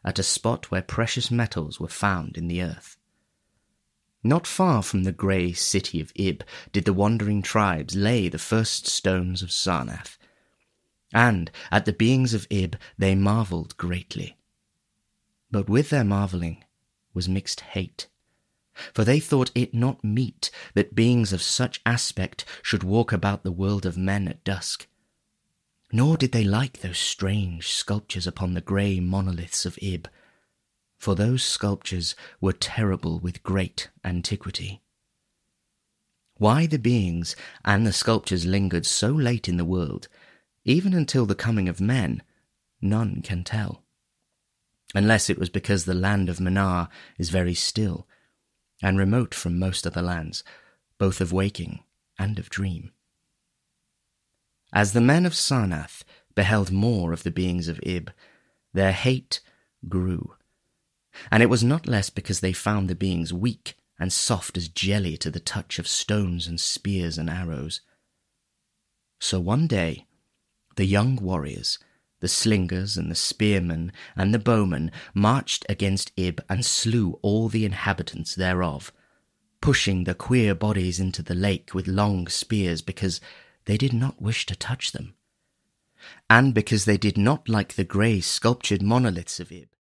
at a spot where precious metals were found in the earth. Not far from the grey city of Ib did the wandering tribes lay the first stones of Sarnath, and at the beings of Ib they marvelled greatly. But with their marvelling was mixed hate, for they thought it not meet that beings of such aspect should walk about the world of men at dusk. Nor did they like those strange sculptures upon the grey monoliths of Ib, for those sculptures were terrible with great antiquity. Why the beings and the sculptures lingered so late in the world, even until the coming of men, none can tell, unless it was because the land of Manar is very still, and remote from most other lands, both of waking and of dream. As the men of Sarnath beheld more of the beings of Ib, their hate grew, and it was not less because they found the beings weak and soft as jelly to the touch of stones and spears and arrows. So one day the young warriors, the slingers and the spearmen and the bowmen, marched against Ib and slew all the inhabitants thereof, pushing the queer bodies into the lake with long spears because they did not wish to touch them, and because they did not like the grey sculptured monoliths of Ib.